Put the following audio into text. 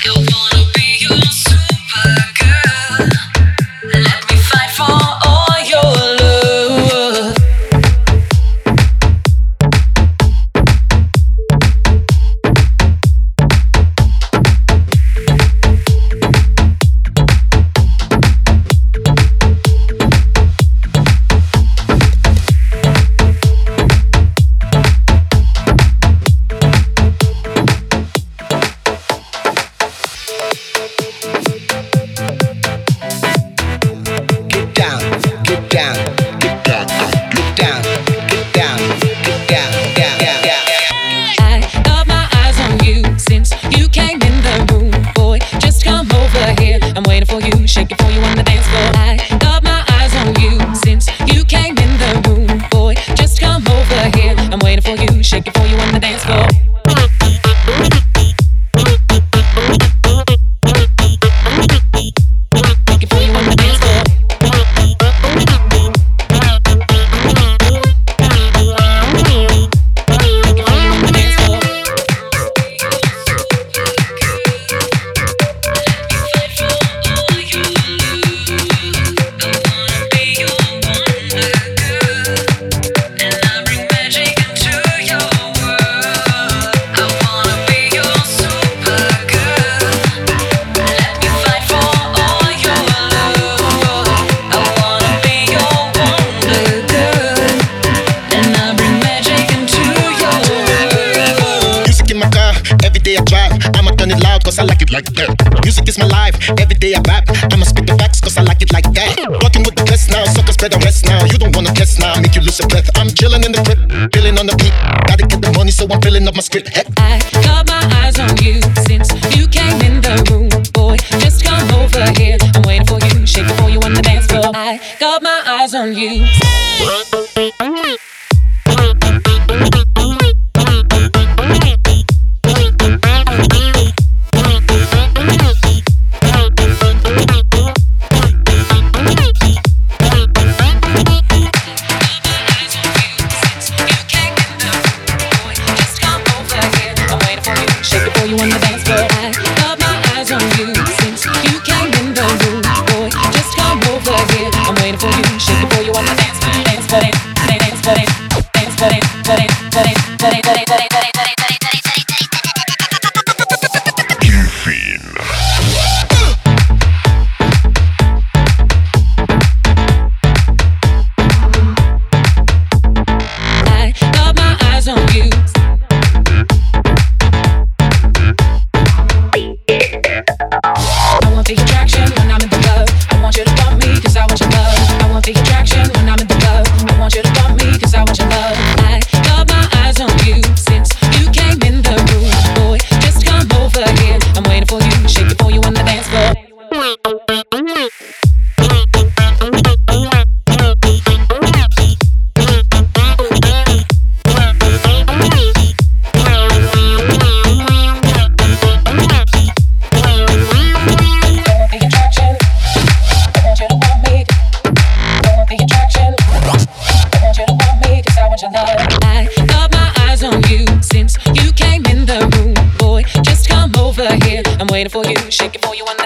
Like that. Music is my life, every day I rap. I'ma spit the facts cause I like it like that. Walking with the best now, suckers better rest now. You don't wanna test now, make you lose your breath. I'm chilling in the crib, feeling on the beat. Gotta get the money so I'm filling up my script. Heck. I got my eyes on you since you came in the room. Boy, just come over here. I'm waiting for you, shake before you on the dance floor. I got my eyes on you. I'm waiting for you, shake it for you on the